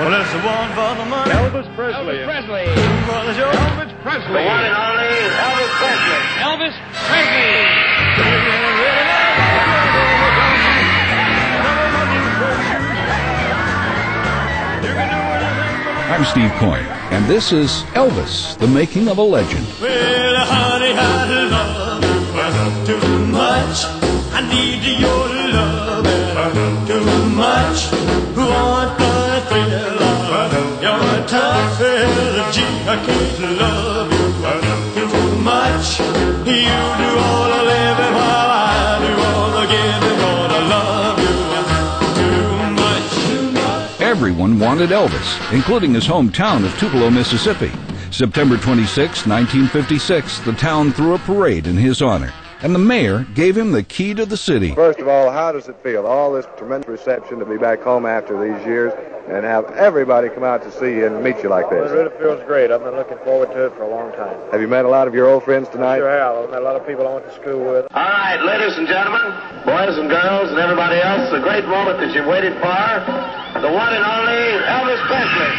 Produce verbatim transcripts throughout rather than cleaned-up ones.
Well, it's the one for the money. Elvis Presley. Elvis Presley. For the show. Elvis Presley. The one and only Elvis Presley. Elvis Presley. I'm Steve Coyne, and this is Elvis, the Making of a Legend. Well, honey, I love you too much. I need your love too much. Who want the thrill of your tough energy? I can't love you too much. You do all the living while I do all the giving. Gonna love you too much. Too much. Everyone wanted Elvis, including his hometown of Tupelo, Mississippi. September twenty-sixth, nineteen fifty-six, the town threw a parade in his honor, and the mayor gave him the key to the city. First of all, how does it feel? All this tremendous reception to be back home after these years and have everybody come out to see you and meet you like this. It really feels great. I've been looking forward to it for a long time. Have you met a lot of your old friends tonight? Sure have. I've met a lot of people I went to school with. All right, ladies and gentlemen, boys and girls, and everybody else, the great moment that you've waited for, the one and only Elvis Presley.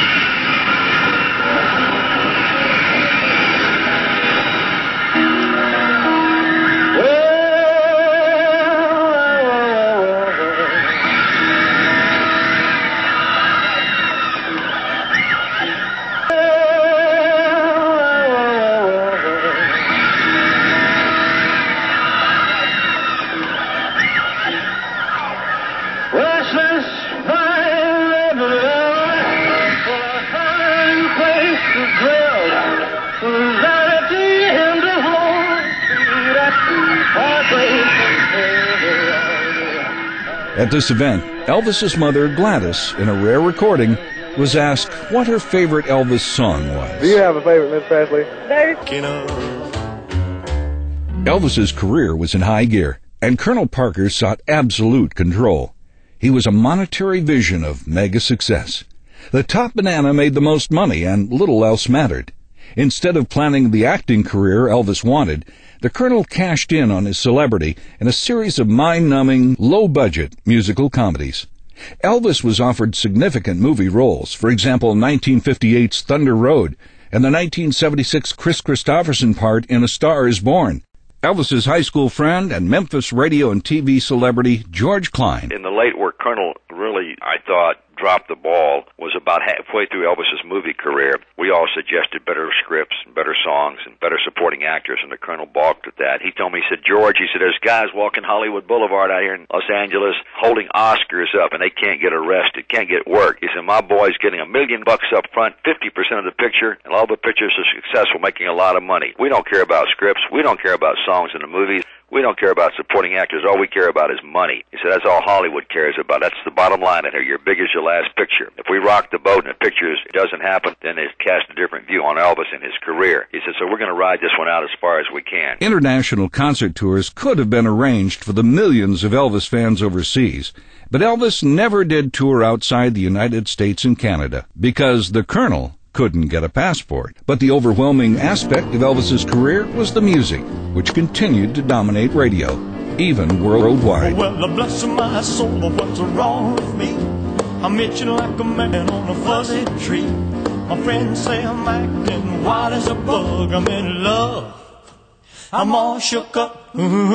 At this event, Elvis's mother, Gladys, in a rare recording, was asked what her favorite Elvis song was. Do you have a favorite, Miss Presley? Elvis's career was in high gear, and Colonel Parker sought absolute control. He was a monetary vision of mega success. The top banana made the most money, and little else mattered. Instead of planning the acting career Elvis wanted, the Colonel cashed in on his celebrity in a series of mind-numbing, low-budget musical comedies. Elvis was offered significant movie roles, for example, nineteen fifty-eight's Thunder Road and the nineteen seventy-six Chris Christopherson part in A Star is Born. Elvis's high school friend and Memphis radio and T V celebrity George Klein. In the late where Colonel really, I thought, dropped the ball was about halfway through Elvis's movie career. We all suggested better scripts and better songs and better supporting actors, and the Colonel balked at that. He told me, he said, George, he said, there's guys walking Hollywood Boulevard out here in Los Angeles holding Oscars up, and they can't get arrested, can't get work. He said, my boy's getting a million bucks up front, fifty percent of the picture, and all the pictures are successful, making a lot of money. We don't care about scripts. We don't care about songs in the movies. We don't care about supporting actors. All we care about is money. He said, that's all Hollywood cares about. That's the bottom line in here. You're big as your last picture. If we rock the boat and the picture doesn't happen, then it casts a different view on Elvis and his career. He said, so we're going to ride this one out as far as we can. International concert tours could have been arranged for the millions of Elvis fans overseas, but Elvis never did tour outside the United States and Canada because the Colonel couldn't get a passport. But the overwhelming aspect of Elvis's career was the music, which continued to dominate radio, even worldwide. Well, bless my soul, what's wrong with me? I'm itching like a man on a fuzzy tree. My friends say I'm acting wild as a bug. I'm in love. I'm all shook up. Ooh,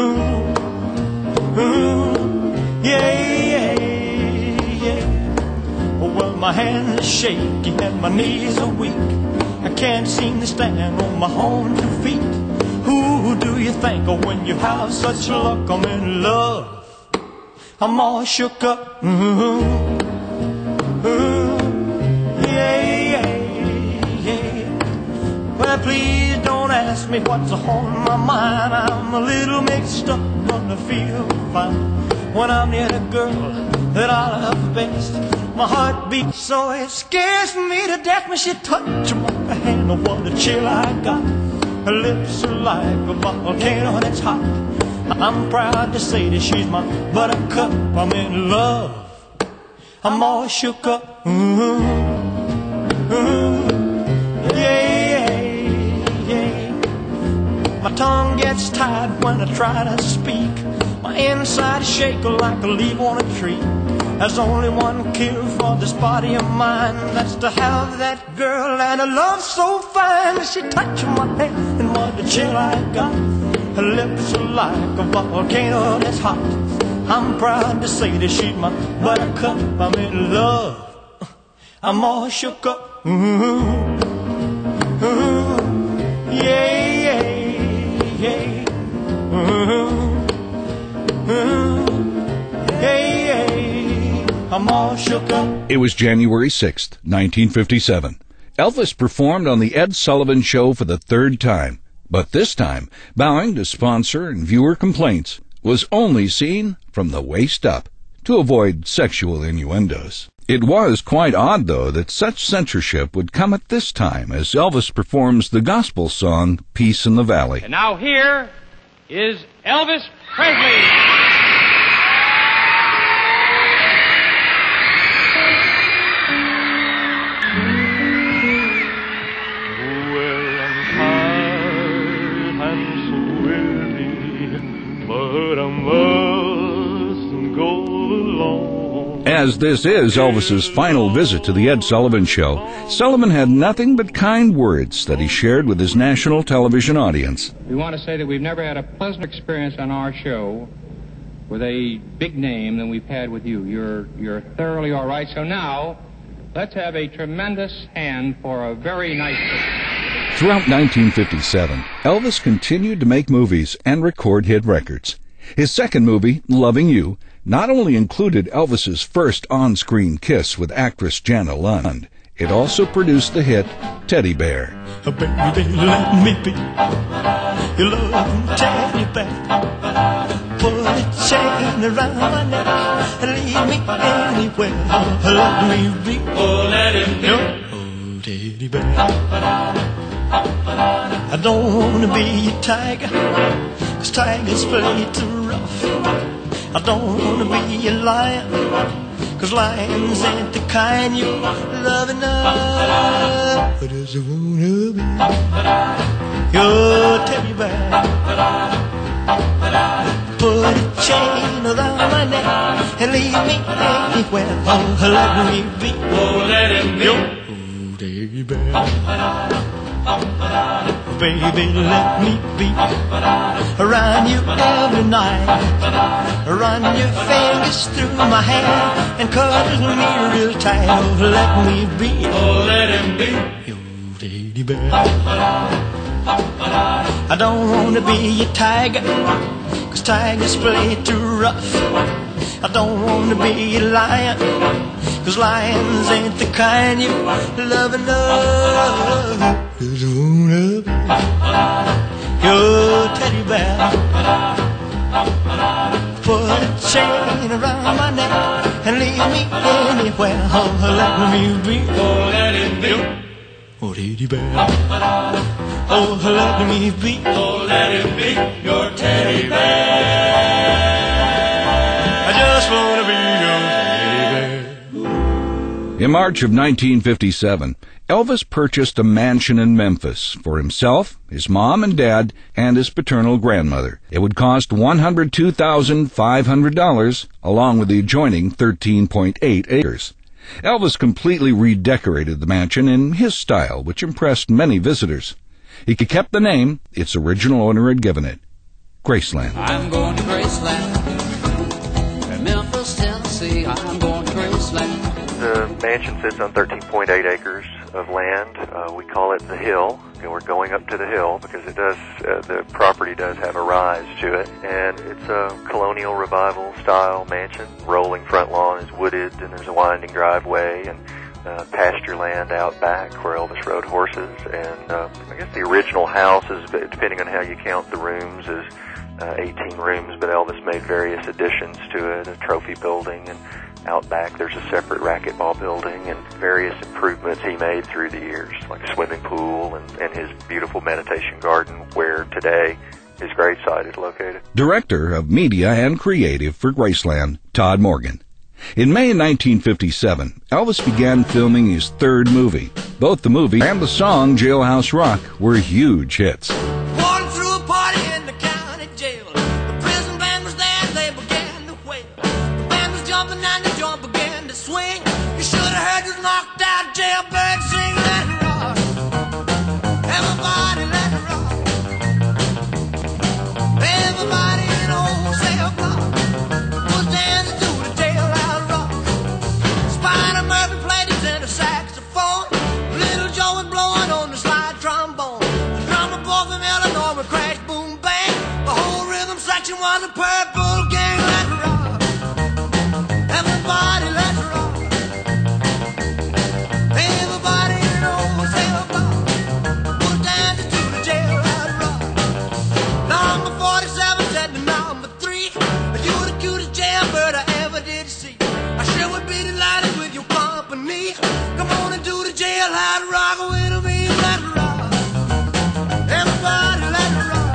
ooh, yeah, yeah, yeah. Well, my hands are shaky and my knees are weak. I can't seem to stand on my own two feet. Who do you think of when you have such luck? I'm in love. I'm all shook up. Ooh, ooh, yeah, yeah, yeah. Well, please don't ask me what's on my mind. I'm a little mixed up, but I feel fine when I'm near the girl that I love best. My heart beats so it scares me to death when she touches my hand. Oh, what a chill I got. Her lips are like a volcano that's hot. I'm proud to say that she's my buttercup. I'm in love. I'm all shook up. Ooh, ooh, yeah, yeah. My tongue gets tied when I try to speak. My inside shake like a leaf on a tree. There's only one cure for this body of mine. That's to have that girl and a love so fine. She touched my hand and what a chill I got. Her lips are like a volcano that's hot. I'm proud to say that she's my buttercup. I'm in love. I'm all shook up. Ooh, ooh, yeah, yeah, yeah. Ooh, ooh, yeah, yeah. I'm all shook up. It was January sixth, nineteen fifty-seven. Elvis performed on The Ed Sullivan Show for the third time, but this time, bowing to sponsor and viewer complaints, was only seen from the waist up to avoid sexual innuendos. It was quite odd, though, that such censorship would come at this time as Elvis performs the gospel song Peace in the Valley. And now here is Elvis Presley. Well, I'm tired and so weary, but I must go along. As this is Elvis's final visit to the Ed Sullivan Show, Sullivan had nothing but kind words that he shared with his national television audience. We want to say that we've never had a pleasant experience on our show with a big name than we've had with you. You're you're thoroughly all right. So now, let's have a tremendous hand for a very nice person. Throughout nineteen fifty-seven, Elvis continued to make movies and record hit records. His second movie, Loving You, not only included Elvis's first on-screen kiss with actress Jana Lund, it also produced the hit Teddy Bear. Baby, let me be your loving teddy bear. Put a chain around my neck and leave me anywhere. Let me be, oh, let him be your teddy bear. I don't want to be a tiger, 'cause tigers play too rough. I don't want to be a lion, 'cause lions ain't the kind you love enough. But I just wanna be your teddy bear. Put a chain around my neck and leave me anywhere. Oh, let me be, oh, let him be your teddy bear. Baby, let me be around you every night. Run your fingers through my hair and cuddle me real tight. Oh, let me be, oh, let him be your teddy bear. I don't want to be a tiger, 'cause tigers play too rough. I don't want to be a lion, 'cause lions ain't the kind you love enough. Just wanna be your teddy bear. Put a chain around my neck and leave me anywhere. Oh, let me be, oh, let him be your teddy bear. Oh, let me be, oh, let him be your teddy bear. I just wanna be your teddy bear. In March of nineteen fifty-seven, Elvis purchased a mansion in Memphis for himself, his mom and dad, and his paternal grandmother. It would cost one hundred two thousand five hundred dollars, along with the adjoining thirteen point eight acres. Elvis completely redecorated the mansion in his style, which impressed many visitors. He kept the name its original owner had given it, Graceland. I'm going to Graceland, Memphis, Tennessee. I'm going to Graceland. The mansion sits on thirteen point eight acres of land. Uh, we call it the Hill. And we're going up to the hill because it does. Uh, the property does have a rise to it, and it's a colonial revival style mansion. Rolling front lawn is wooded, and there's a winding driveway and uh, pasture land out back where Elvis rode horses. And uh, I guess the original house is, depending on how you count the rooms, is uh, eighteen rooms, but Elvis made various additions to it, a trophy building, and out back there's a separate racquetball building and various improvements he made through the years, like a swimming pool and, and his beautiful meditation garden where today his gravesite is located. Director of Media and Creative for Graceland, Todd Morgan. In May nineteen fifty-seven, Elvis began filming his third movie. Both the movie and the song Jailhouse Rock were huge hits. Walking through a party in the county jail. The prison band was there, they began to wail. The band was jumping and the joint began to swing. You should have heard this knocked out jailbird sing. Let it rock. Everybody let it rock. Everybody in the whole cell block was dancing to the jailhouse rock. Spider Murphy played his tenor saxophone. Little Joe was blowing on the slide trombone. The drummer boy from Illinois would crash, boom, bang. The whole rhythm section was a Purple Gang. Let it rock. Everybody let it rock. Everybody in the whole cell block was dancing to the jailhouse rock. Number forty-seven said to number three, you were the cutest jailbird I ever did see. I sure would be delighted with your company. Come on and do the jailhouse rock with me. Let it rock. Everybody let it rock.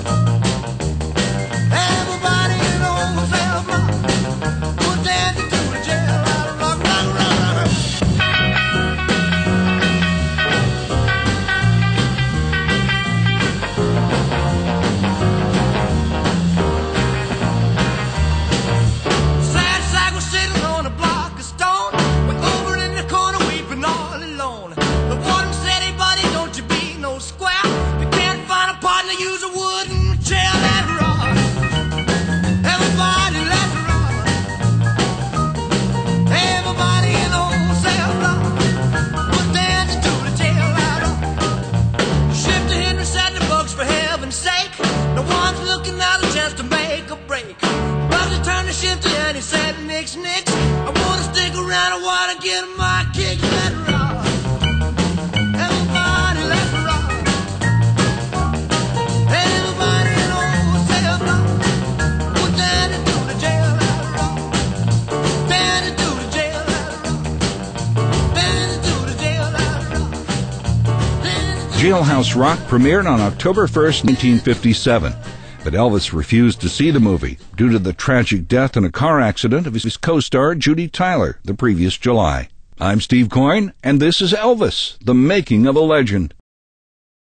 Everybody in the whole cell block was dancing to the jailhouse rock. Rock, rock, rock. Sad sack was sitting on a block of stone, way over in the corner weeping all alone. The warden said, hey buddy, don't you be no square. You can't find a partner, use a wooden chair. Let it rock. Everybody let it rock. Everybody in the whole cell block was dancing to the jailhouse rock. Shifter Henry said the books for heaven's sake. No one's looking out a chance to make a break. Brother turned to Shifter and he said, nix, nix. I wanna stick around, I wanna get my kick. Let it rock. Everybody let it rock. Everybody in the whole cell block was dancing to the jailhouse rock. Dancing to the jailhouse rock. Dancing to the jailhouse rock. Dancing to Jailhouse Rock premiered on October first, nineteen fifty-seven. But Elvis refused to see the movie due to the tragic death in a car accident of his co-star Judy Tyler the previous July. I'm Steve Coyne, and this is Elvis, the Making of a Legend.